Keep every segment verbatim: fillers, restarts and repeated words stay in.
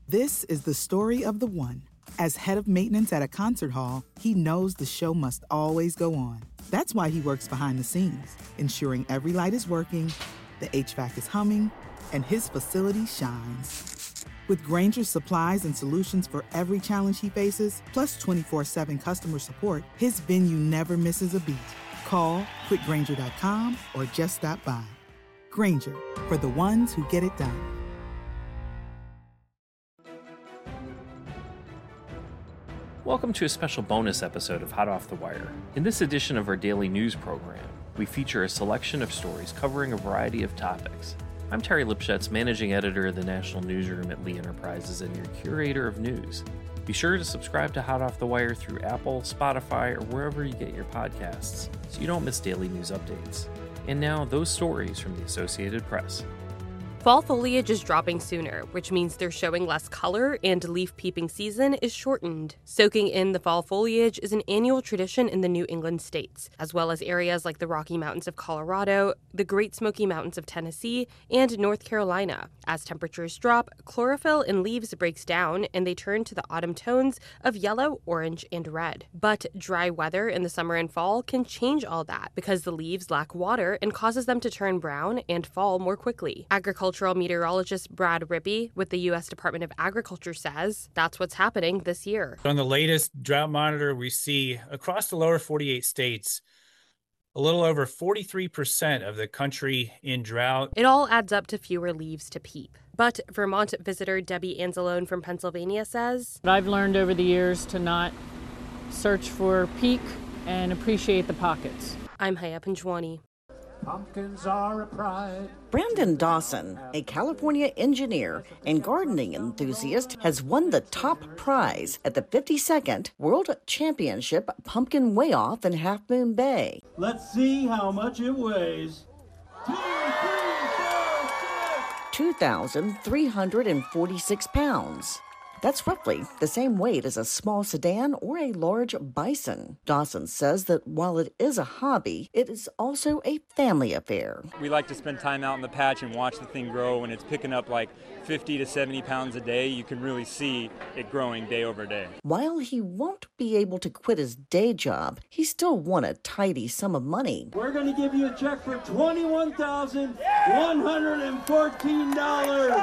This is the story of the one. As head of maintenance at a concert hall, he knows the show must always go on. That's why he works behind the scenes, ensuring every light is working, the H V A C is humming, and his facility shines. With Grainger's supplies and solutions for every challenge he faces, plus twenty-four seven customer support, his venue never misses a beat. Call quick grainger dot com or just stop by. Grainger, for the ones who get it done. Welcome to a special bonus episode of Hot Off the Wire. In this edition of our daily news program, we feature a selection of stories covering a variety of topics. I'm Terry Lipschutz, managing editor of the National Newsroom at Lee Enterprises and your curator of news. Be sure to subscribe to Hot Off the Wire through Apple, Spotify, or wherever you get your podcasts so you don't miss daily news updates. And now, those stories from the Associated Press. Fall foliage is dropping sooner, which means they're showing less color and leaf peeping season is shortened. Soaking in the fall foliage is an annual tradition in the New England states, as well as areas like the Rocky Mountains of Colorado, the Great Smoky Mountains of Tennessee, and North Carolina. As temperatures drop, chlorophyll in leaves breaks down and they turn to the autumn tones of yellow, orange, and red. But dry weather in the summer and fall can change all that because the leaves lack water and causes them to turn brown and fall more quickly. Agricultural meteorologist Brad Rippey with the U S Department of Agriculture says that's what's happening this year. On the latest drought monitor, we see across the lower forty-eight states, a little over forty-three percent of the country in drought. It all adds up to fewer leaves to peep. But Vermont visitor Debbie Anzalone from Pennsylvania says, I've learned over the years to not search for peak and appreciate the pockets. I'm Haya Panjwani. Pumpkins are a pride. Brandon Dawson, a California engineer and gardening enthusiast, has won the top prize at the fifty-second World Championship Pumpkin Weigh-Off in Half Moon Bay. Let's see how much it weighs. two thousand three hundred forty-six pounds. That's roughly the same weight as a small sedan or a large bison. Dawson says that while it is a hobby, it is also a family affair. We like to spend time out in the patch and watch the thing grow. When it's picking up like fifty to seventy pounds a day, you can really see it growing day over day. While he won't be able to quit his day job, he still won a tidy sum of money. We're going to give you a check for twenty-one thousand one hundred fourteen dollars.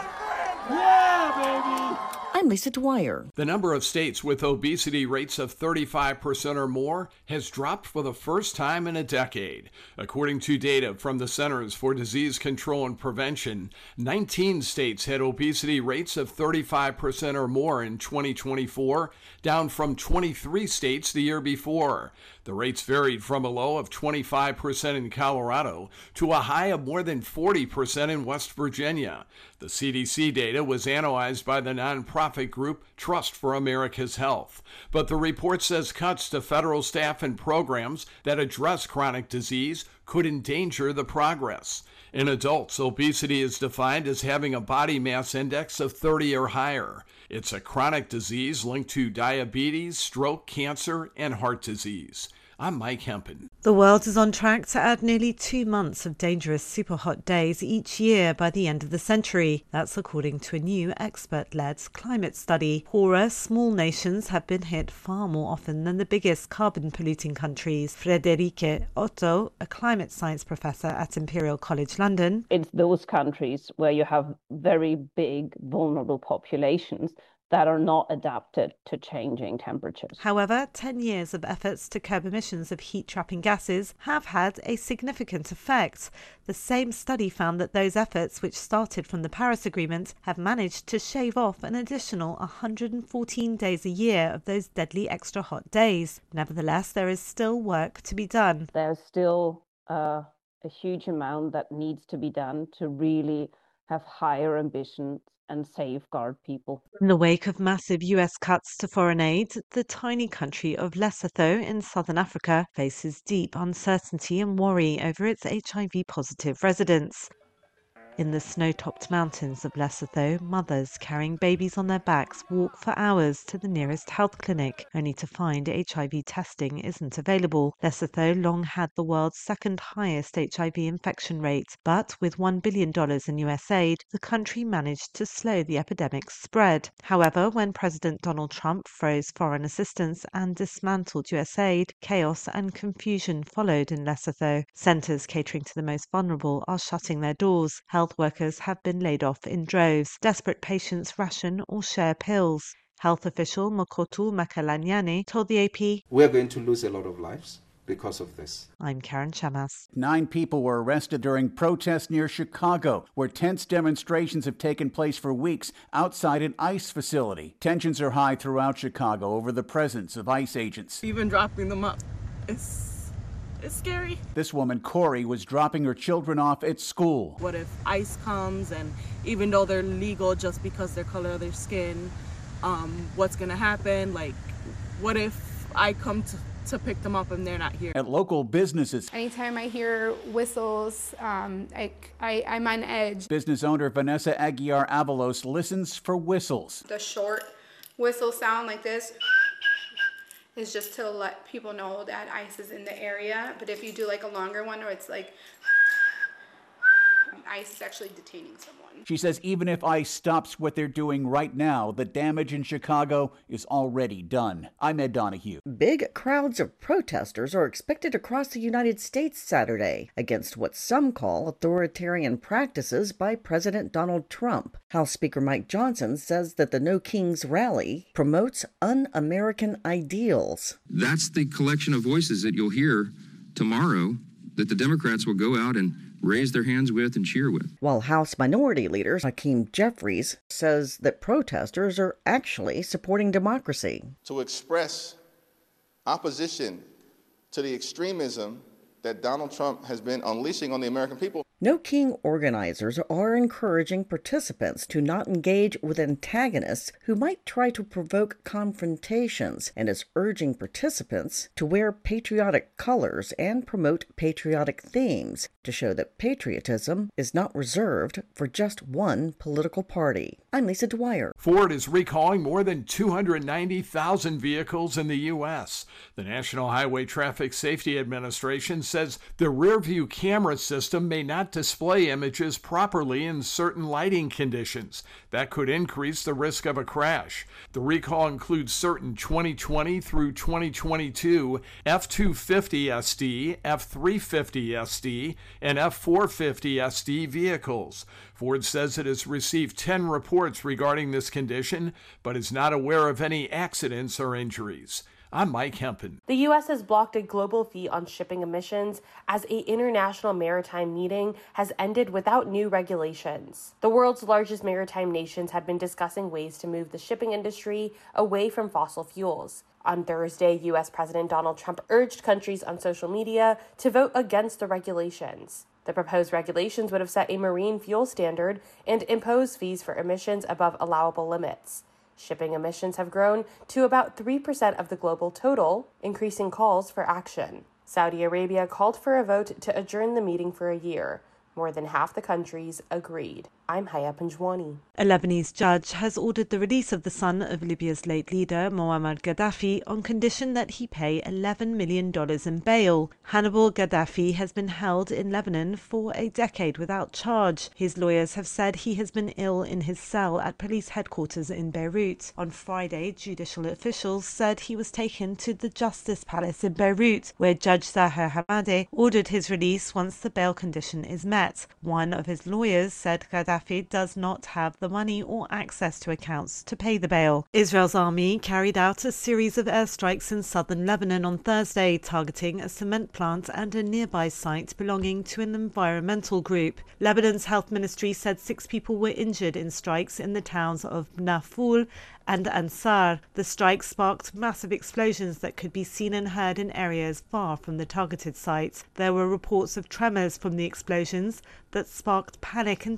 Yeah, baby! I'm Lisa Dwyer. The number of states with obesity rates of thirty-five percent or more has dropped for the first time in a decade. According to data from the Centers for Disease Control and Prevention, nineteen states had obesity rates of thirty-five percent or more in twenty twenty-four, down from twenty-three states the year before. The rates varied from a low of twenty-five percent in Colorado to a high of more than forty percent in West Virginia. The C D C data was analyzed by the nonprofit group Trust for America's Health. But the report says cuts to federal staff and programs that address chronic disease could endanger the progress. In adults, obesity is defined as having a body mass index of thirty or higher. It's a chronic disease linked to diabetes, stroke, cancer, and heart disease. I'm Mike Hempen. The world is on track to add nearly two months of dangerous super hot days each year by the end of the century. That's according to a new expert-led climate study. Poorer, small nations have been hit far more often than the biggest carbon-polluting countries. Friederike Otto, a climate science professor at Imperial College London. It's those countries where you have very big, vulnerable populations that are not adapted to changing temperatures. However, ten years of efforts to curb emissions of heat-trapping gases have had a significant effect. The same study found that those efforts, which started from the Paris Agreement, have managed to shave off an additional one hundred fourteen days a year of those deadly extra hot days. Nevertheless, there is still work to be done. There's still uh, a huge amount that needs to be done to really have higher ambitions and safeguard people. In the wake of massive U S cuts to foreign aid, the tiny country of Lesotho in southern Africa faces deep uncertainty and worry over its H I V-positive residents. In the snow-topped mountains of Lesotho, mothers carrying babies on their backs walk for hours to the nearest health clinic, only to find H I V testing isn't available. Lesotho long had the world's second highest H I V infection rate, but with one billion dollars in U S aid, the country managed to slow the epidemic's spread. However, when President Donald Trump froze foreign assistance and dismantled U S aid, chaos and confusion followed in Lesotho. Centres catering to the most vulnerable are shutting their doors. Health workers have been laid off in droves. Desperate patients ration or share pills. Health official Mokotu Makalanyane told the A P, "We're going to lose a lot of lives because of this." I'm Karen Chamas. Nine people were arrested during protests near Chicago, where tense demonstrations have taken place for weeks outside an ICE facility. Tensions are high throughout Chicago over the presence of ICE agents. Even dropping them up, it's it's scary. This woman, Corey, was dropping her children off at school. What if ICE comes, and even though they're legal just because their color of their skin, um, what's gonna happen? Like, what if I come to to pick them up and they're not here? At local businesses, anytime I hear whistles, um, I, I, I'm on edge. Business owner Vanessa Aguiar Avalos listens for whistles. The short whistle sound like this is just to let people know that ICE is in the area. But if you do like a longer one where it's like, ICE is actually detaining someone. She says even if ICE stops what they're doing right now, the damage in Chicago is already done. I'm Ed Donahue. Big crowds of protesters are expected across the United States Saturday against what some call authoritarian practices by President Donald Trump. House Speaker Mike Johnson says that the No Kings rally promotes un-American ideals. That's the collection of voices that you'll hear tomorrow that the Democrats will go out and raise their hands with and cheer with. While House Minority Leader Hakeem Jeffries says that protesters are actually supporting democracy. To express opposition to the extremism that Donald Trump has been unleashing on the American people. No King organizers are encouraging participants to not engage with antagonists who might try to provoke confrontations, and is urging participants to wear patriotic colors and promote patriotic themes to show that patriotism is not reserved for just one political party. I'm Lisa Dwyer. Ford is recalling more than two hundred ninety thousand vehicles in the U S. The National Highway Traffic Safety Administration says the rear-view camera system may not display images properly in certain lighting conditions. That could increase the risk of a crash. The recall includes certain twenty twenty through twenty twenty-two F two fifty S D, F three fifty S D, and F four fifty S D vehicles. Ford says it has received ten reports regarding this condition, but is not aware of any accidents or injuries. I'm Mike Hempen. The U S has blocked a global fee on shipping emissions as an international maritime meeting has ended without new regulations. The world's largest maritime nations have been discussing ways to move the shipping industry away from fossil fuels. On Thursday, U S President Donald Trump urged countries on social media to vote against the regulations. The proposed regulations would have set a marine fuel standard and impose fees for emissions above allowable limits. Shipping emissions have grown to about three percent of the global total, increasing calls for action. Saudi Arabia called for a vote to adjourn the meeting for a year. More than half the countries agreed. I'm Haya Panjwani. A Lebanese judge has ordered the release of the son of Libya's late leader, Muammar Gaddafi, on condition that he pay eleven million dollars in bail. Hannibal Gaddafi has been held in Lebanon for a decade without charge. His lawyers have said he has been ill in his cell at police headquarters in Beirut. On Friday, judicial officials said he was taken to the Justice Palace in Beirut, where Judge Zaher Hamadeh ordered his release once the bail condition is met. One of his lawyers said Gaddafi does not have the money or access to accounts to pay the bail. Israel's army carried out a series of airstrikes in southern Lebanon on Thursday, targeting a cement plant and a nearby site belonging to an environmental group. Lebanon's health ministry said six people were injured in strikes in the towns of Naful and Ansar. The strikes sparked massive explosions that could be seen and heard in areas far from the targeted sites. There were reports of tremors from the explosions that sparked panic and tension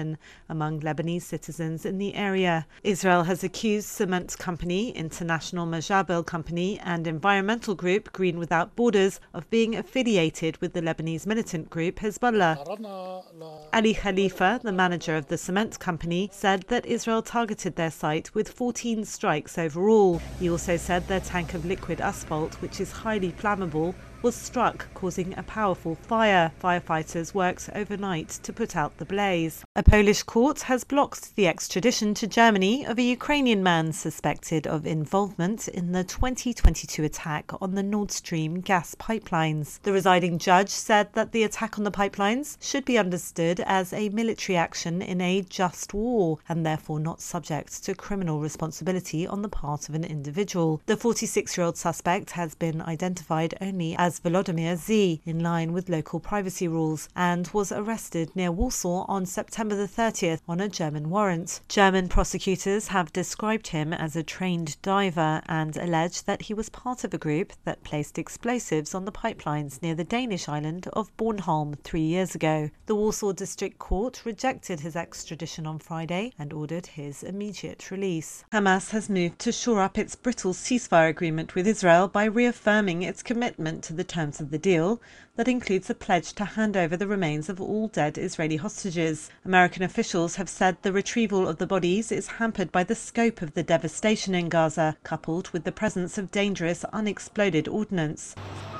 suspicion among Lebanese citizens in the area. Israel has accused cement company International Majabel Company and environmental group Green Without Borders of being affiliated with the Lebanese militant group Hezbollah. Ali Khalifa, the manager of the cement company, said that Israel targeted their site with fourteen strikes overall. He also said their tank of liquid asphalt, which is highly flammable, was struck, causing a powerful fire. Firefighters worked overnight to put out the blaze. A Polish court has blocked the extradition to Germany of a Ukrainian man suspected of involvement in the twenty twenty-two attack on the Nord Stream gas pipelines. The residing judge said that the attack on the pipelines should be understood as a military action in a just war and therefore not subject to criminal responsibility on the part of an individual. The forty-six-year-old suspect has been identified only as Volodymyr Z, in line with local privacy rules, and was arrested near Warsaw on September the thirtieth on a German warrant. German prosecutors have described him as a trained diver and alleged that he was part of a group that placed explosives on the pipelines near the Danish island of Bornholm three years ago. The Warsaw District Court rejected his extradition on Friday and ordered his immediate release. Hamas has moved to shore up its brittle ceasefire agreement with Israel by reaffirming its commitment to the terms of the deal that includes a pledge to hand over the remains of all dead Israeli hostages. American officials have said the retrieval of the bodies is hampered by the scope of the devastation in Gaza, coupled with the presence of dangerous unexploded ordnance.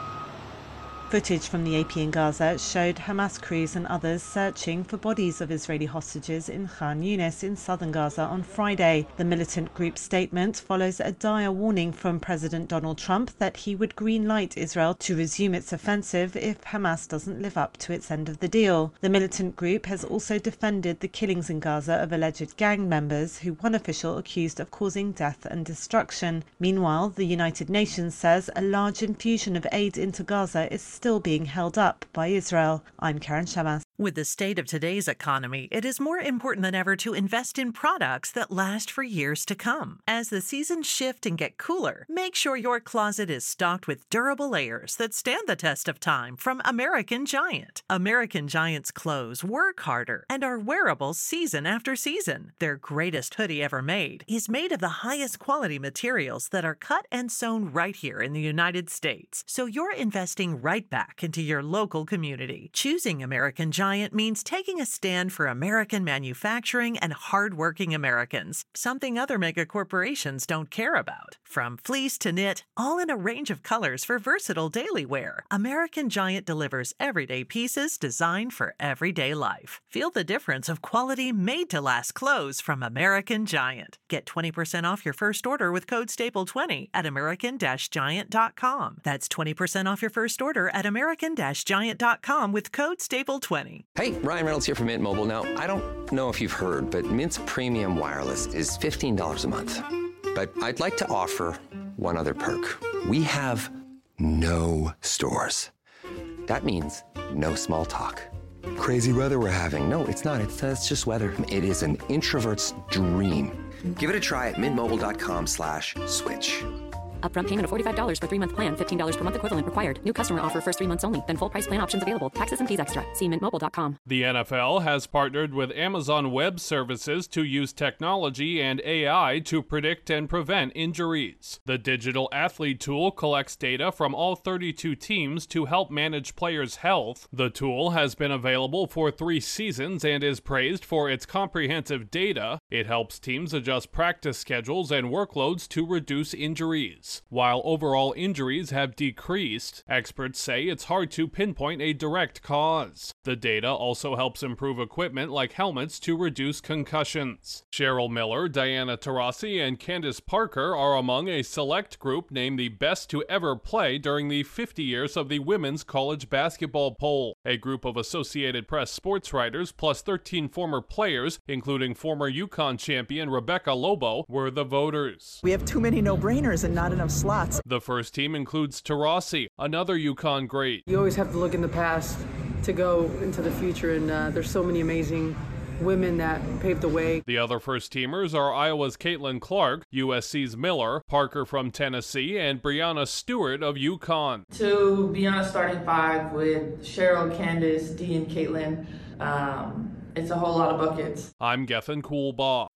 Footage from the A P in Gaza showed Hamas crews and others searching for bodies of Israeli hostages in Khan Yunis in southern Gaza on Friday. The militant group's statement follows a dire warning from President Donald Trump that he would green-light Israel to resume its offensive if Hamas doesn't live up to its end of the deal. The militant group has also defended the killings in Gaza of alleged gang members, who one official accused of causing death and destruction. Meanwhile, the United Nations says a large infusion of aid into Gaza is still being held up by Israel. I'm Karen Shamas. With the state of today's economy, it is more important than ever to invest in products that last for years to come. As the seasons shift and get cooler, make sure your closet is stocked with durable layers that stand the test of time from American Giant. American Giant's clothes work harder and are wearable season after season. Their greatest hoodie ever made is made of the highest quality materials that are cut and sewn right here in the United States. So you're investing right back into your local community. Choosing American Giant means taking a stand for American manufacturing and hardworking Americans, something other mega corporations don't care about. From fleece to knit, all in a range of colors for versatile daily wear, American Giant delivers everyday pieces designed for everyday life. Feel the difference of quality made-to-last clothes from American Giant. Get twenty percent off your first order with code staple twenty at american giant dot com. That's twenty percent off your first order at american giant dot com with code staple twenty. Hey, Ryan Reynolds here from Mint Mobile. Now, I don't know if you've heard, but Mint's premium wireless is fifteen dollars a month. But I'd like to offer one other perk. We have no stores. That means no small talk. Crazy weather we're having. No, it's not. It's, uh, it's just weather. It is an introvert's dream. Give it a try at mintmobile.com slash switch. Upfront payment of forty-five dollars for three-month plan, fifteen dollars per month equivalent required. New customer offer first three months only. Then full price plan options available. Taxes and fees extra. See mint mobile dot com. The N F L has partnered with Amazon Web Services to use technology and A I to predict and prevent injuries. The digital athlete tool collects data from all thirty-two teams to help manage players' health. The tool has been available for three seasons and is praised for its comprehensive data. It helps teams adjust practice schedules and workloads to reduce injuries. While overall injuries have decreased, experts say it's hard to pinpoint a direct cause. The data also helps improve equipment like helmets to reduce concussions. Cheryl Miller, Diana Taurasi, and Candace Parker are among a select group named the best to ever play during the fifty years of the Women's College Basketball Poll. A group of Associated Press sports writers plus thirteen former players, including former UConn champion Rebecca Lobo, were the voters. We have too many no-brainers and not enough slots. The first team includes Taurasi, another UConn great. You always have to look in the past to go into the future, and uh, there's so many amazing women that paved the way. The other first-teamers are Iowa's Caitlin Clark, U S C's Miller, Parker from Tennessee, and Brianna Stewart of UConn. To be on a starting five with Cheryl, Candace, Dee, and Caitlin, um, it's a whole lot of buckets. I'm Gethin Coolbaugh.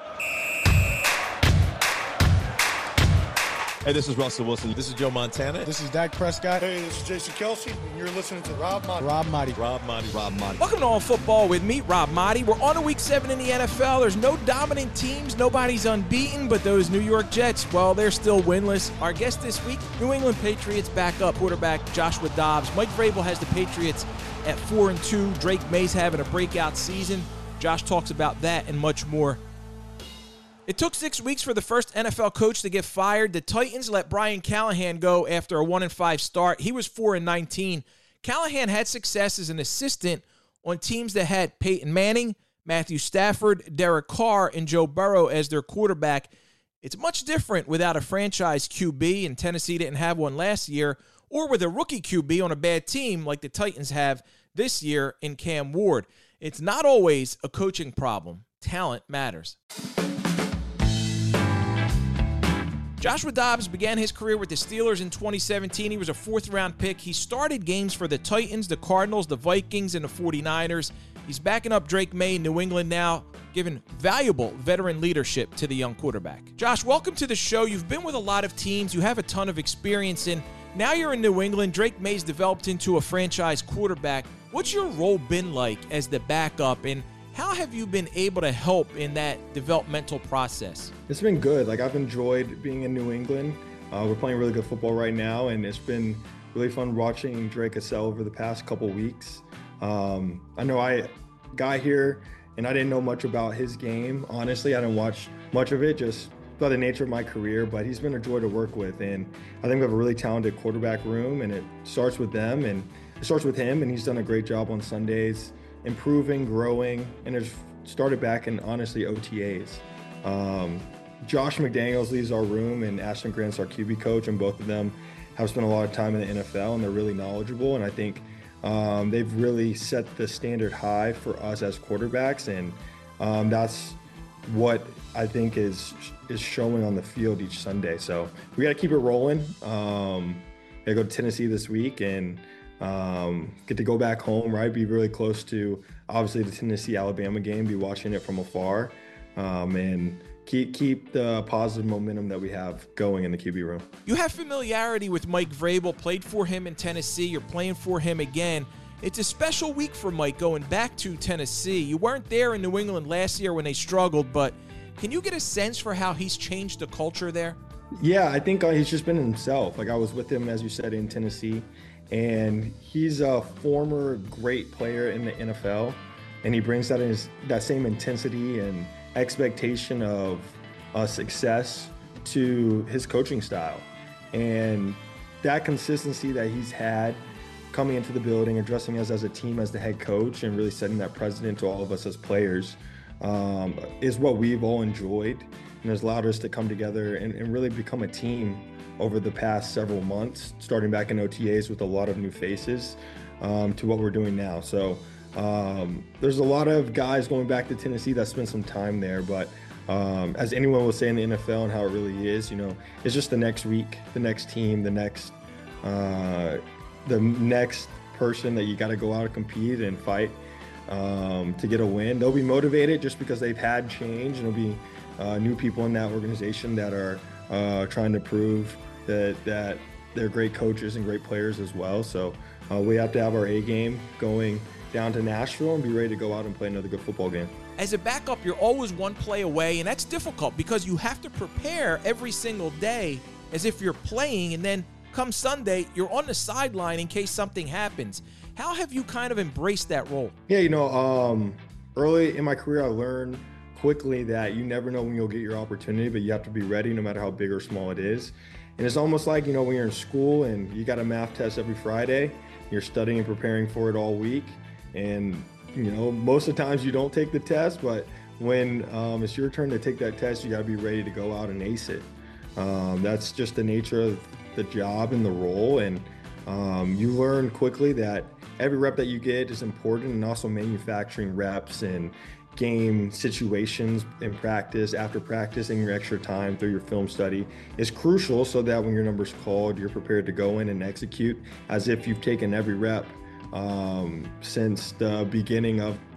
Hey, this is Russell Wilson. This is Joe Montana. This is Dak Prescott. Hey, this is Jason Kelce, and you're listening to Rob Maaddi. Rob Maaddi. Rob Maaddi. Rob Maaddi. Welcome to On Football with me, Rob Maaddi. We're on to week seven in the N F L. There's no dominant teams. Nobody's unbeaten, but those New York Jets, well, they're still winless. Our guest this week, New England Patriots backup quarterback Joshua Dobbs. Mike Vrabel has the Patriots at four and two. Drake May's having a breakout season. Josh talks about that and much more. It took six weeks for the first N F L coach to get fired. The Titans let Brian Callahan go after a one and five start. He was four and nineteen. Callahan had success as an assistant on teams that had Peyton Manning, Matthew Stafford, Derek Carr, and Joe Burrow as their quarterback. It's much different without a franchise Q B, and Tennessee didn't have one last year, or with a rookie Q B on a bad team like the Titans have this year in Cam Ward. It's not always a coaching problem. Talent matters. Joshua Dobbs began his career with the Steelers in twenty seventeen. He was a fourth-round pick. He started games for the Titans, the Cardinals, the Vikings, and the forty-niners. He's backing up Drake May in New England now, giving valuable veteran leadership to the young quarterback. Josh, welcome to the show. You've been with a lot of teams. You have a ton of experience in. Now you're in New England. Drake May's developed into a franchise quarterback. What's your role been like as the backup, and how have you been able to help in that developmental process? It's been good. Like, I've enjoyed being in New England. Uh, we're playing really good football right now, and it's been really fun watching Drake excel over the past couple weeks. Um, I know I got here and I didn't know much about his game. Honestly, I didn't watch much of it just by the nature of my career, but he's been a joy to work with. And I think we have a really talented quarterback room, and it starts with them and it starts with him, and he's done a great job on Sundays, improving, growing, and it's started back in, honestly, O T As. Um, Josh McDaniels leads our room, and Ashton Grant's our Q B coach, and both of them have spent a lot of time in the N F L, and they're really knowledgeable, and I think um, they've really set the standard high for us as quarterbacks, and um, that's what I think is is showing on the field each Sunday. So we got to keep it rolling. Um, I go to Tennessee this week, and Um, get to go back home, right? Be really close to, obviously, the Tennessee-Alabama game, be watching it from afar, um, and keep keep the positive momentum that we have going in the Q B room. You have familiarity with Mike Vrabel, played for him in Tennessee, you're playing for him again. It's a special week for Mike going back to Tennessee. You weren't there in New England last year when they struggled, but can you get a sense for how he's changed the culture there? Yeah, I think uh, he's just been himself. Like, I was with him, as you said, in Tennessee. And he's a former great player in the N F L, and he brings that in his, that same intensity and expectation of uh, success to his coaching style. And that consistency that he's had coming into the building, addressing us as a team as the head coach, and really setting that precedent to all of us as players um, is what we've all enjoyed, and has allowed us to come together and, and really become a team over the past several months, starting back in O T As with a lot of new faces um, to what we're doing now. So um, there's a lot of guys going back to Tennessee that spent some time there, but um, as anyone will say in the N F L and how it really is, you know, it's just the next week, the next team, the next, uh, the next person that you got to go out and compete and fight um, to get a win. They'll be motivated just because they've had change, and there'll be uh, new people in that organization that are uh, trying to prove that that they're great coaches and great players as well. So uh, we have to have our A game going down to Nashville and be ready to go out and play another good football game. As a backup, you're always one play away, and that's difficult because you have to prepare every single day as if you're playing, and then come Sunday, you're on the sideline in case something happens. How have you kind of embraced that role? Yeah, you know, um, early in my career, I learned quickly that you never know when you'll get your opportunity, but you have to be ready no matter how big or small it is. And it's almost like, you know, when you're in school and you got a math test every Friday, you're studying and preparing for it all week. And, you know, most of the times you don't take the test, but when um, it's your turn to take that test, you got to be ready to go out and ace it. Um, that's just the nature of the job and the role. And um, you learn quickly that every rep that you get is important, and also manufacturing reps and game situations in practice, after practicing your extra time through your film study is crucial, so that when your number's called, you're prepared to go in and execute as if you've taken every rep um, since the beginning of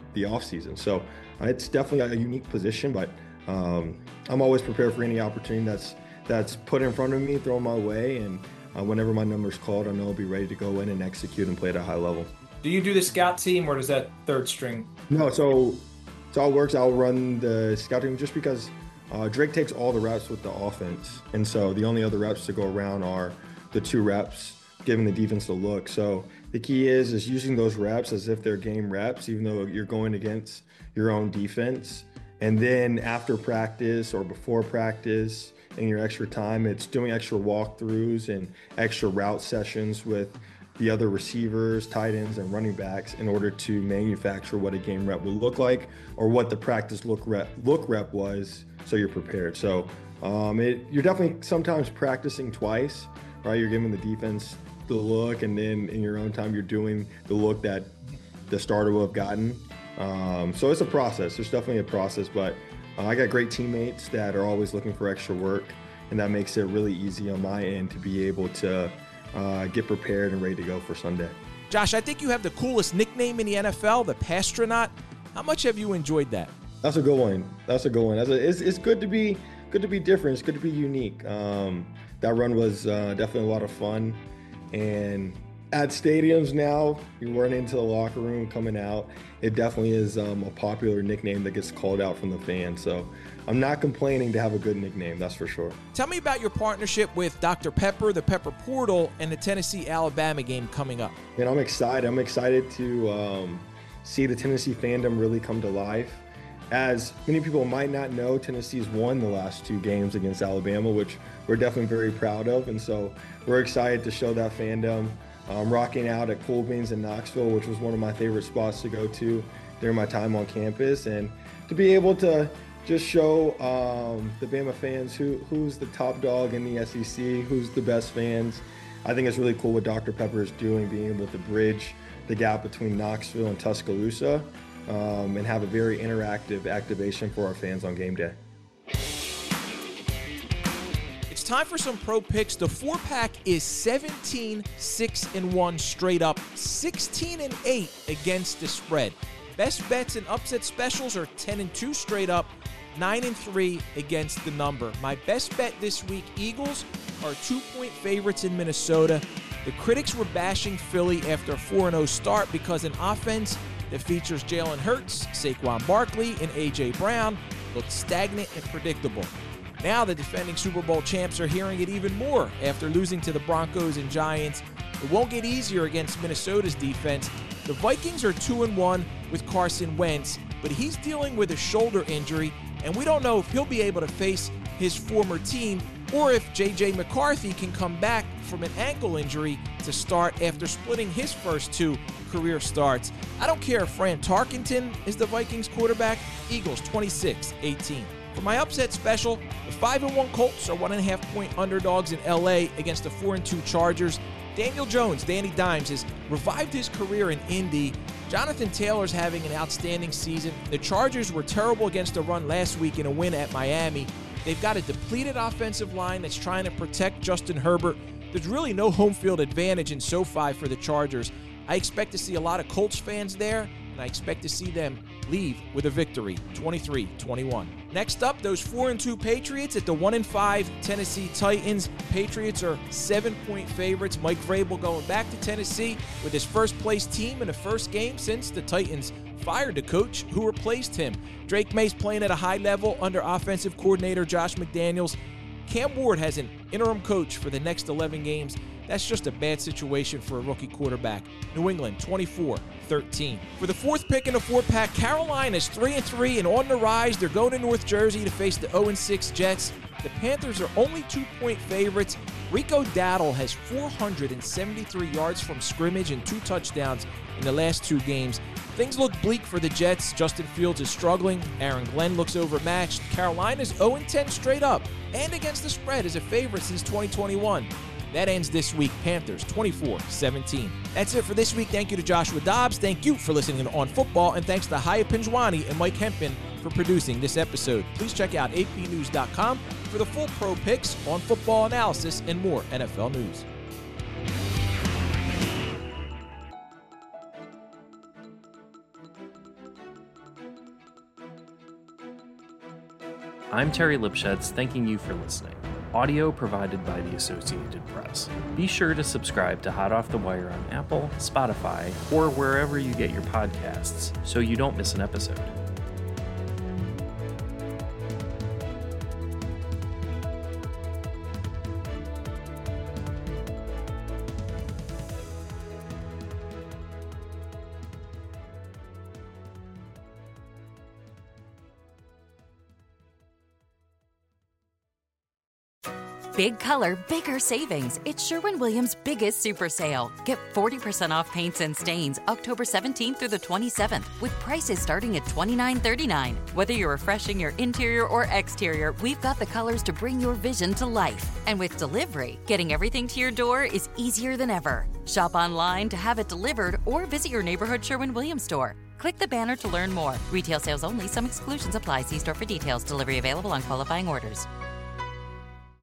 the offseason. So uh, it's definitely a unique position, but um, I'm always prepared for any opportunity that's that's put in front of me, thrown my way, and uh, whenever my number's called, I know I'll be ready to go in and execute and play at a high level. Do you do the scout team, or does that third string? No, so so how it works, I'll run the scout team just because uh, Drake takes all the reps with the offense, and so the only other reps to go around are the two reps giving the defense the look. So the key is is using those reps as if they're game reps, even though you're going against your own defense. And then after practice or before practice, in your extra time, it's doing extra walkthroughs and extra route sessions with the other receivers, tight ends, and running backs in order to manufacture what a game rep would look like or what the practice look rep, look rep was, so you're prepared. So um, it, you're definitely sometimes practicing twice, right? You're giving the defense the look, and then in your own time, you're doing the look that the starter will have gotten. Um, so it's a process. There's definitely a process, but uh, I got great teammates that are always looking for extra work, and that makes it really easy on my end to be able to uh, get prepared and ready to go for Sunday. Josh, I think you have the coolest nickname in the N F L, the Pastronaut. How much have you enjoyed that? That's a good one. That's a good one. That's a, it's, it's good to be good to be different. It's good to be unique. Um, that run was uh, definitely a lot of fun, and at stadiums now, you run into the locker room coming out, it definitely is um, a popular nickname that gets called out from the fans. So I'm not complaining to have a good nickname, that's for sure. Tell me about your partnership with Doctor Pepper, the Pepper Portal, and the Tennessee-Alabama game coming up. And I'm excited. I'm excited to um, see the Tennessee fandom really come to life. As many people might not know, Tennessee's won the last two games against Alabama, which we're definitely very proud of. And so we're excited to show that fandom. Um, rocking out at Cool Beans in Knoxville, which was one of my favorite spots to go to during my time on campus, and to be able to just show um, the Bama fans who who's the top dog in the S E C, who's the best fans. I think it's really cool what Doctor Pepper is doing, being able to bridge the gap between Knoxville and Tuscaloosa, um, and have a very interactive activation for our fans on game day. Time for some pro picks. The four-pack is seventeen, six, and one straight up, sixteen and eight against the spread. Best bets and upset specials are ten and two straight up, nine and three against the number. My best bet this week, Eagles are two-point favorites in Minnesota. The critics were bashing Philly after a four and oh start because an offense that features Jalen Hurts, Saquon Barkley, and A J Brown looked stagnant and predictable. Now the defending Super Bowl champs are hearing it even more after losing to the Broncos and Giants. It won't get easier against Minnesota's defense. The Vikings are two and one with Carson Wentz, but he's dealing with a shoulder injury, and we don't know if he'll be able to face his former team or if J J McCarthy can come back from an ankle injury to start after splitting his first two career starts. I don't care if Fran Tarkenton is the Vikings quarterback. Eagles twenty-six eighteen. For my upset special, the five and one Colts are one and a half point underdogs in L A against the four and two Chargers. Daniel Jones, Danny Dimes, has revived his career in Indy. Jonathan Taylor's having an outstanding season. The Chargers were terrible against the run last week in a win at Miami. They've got a depleted offensive line that's trying to protect Justin Herbert. There's really no home field advantage in SoFi for the Chargers. I expect to see a lot of Colts fans there, and I expect to see them leave with a victory, twenty-three twenty-one. Next up, those four and two Patriots at the one and five Tennessee Titans. Patriots are seven-point favorites. Mike Vrabel going back to Tennessee with his first-place team in the first game since the Titans fired the coach who replaced him. Drake May's playing at a high level under offensive coordinator Josh McDaniels. Cam Ward has an interim coach for the next eleven games. That's just a bad situation for a rookie quarterback. New England, twenty-four thirteen. For the fourth pick in the four-pack, Carolina's three and three and on the rise. They're going to North Jersey to face the oh and six Jets. The Panthers are only two-point favorites. Rico Dowdle has four hundred seventy-three yards from scrimmage and two touchdowns in the last two games. Things look bleak for the Jets. Justin Fields is struggling. Aaron Glenn looks overmatched. Carolina's oh and ten straight up and against the spread as a favorite since twenty twenty-one. That ends this week. Panthers twenty-four seventeen. That's it for this week. Thank you to Joshua Dobbs. Thank you for listening to On Football. And thanks to Haya Pinjwani and Mike Hempin for producing this episode. Please check out A P news dot com for the full pro picks, on football analysis, and more N F L news. I'm Terry Lipschutz, thanking you for listening. Audio provided by the Associated Press. Be sure to subscribe to Hot Off the Wire on Apple, Spotify, or wherever you get your podcasts so you don't miss an episode. Big color, bigger savings. It's Sherwin-Williams' biggest super sale. Get forty percent off paints and stains October seventeenth through the twenty-seventh with prices starting at twenty-nine thirty-nine. Whether you're refreshing your interior or exterior, we've got the colors to bring your vision to life. And with delivery, getting everything to your door is easier than ever. Shop online to have it delivered or visit your neighborhood Sherwin-Williams store. Click the banner to learn more. Retail sales only. Some exclusions apply. See store for details. Delivery available on qualifying orders.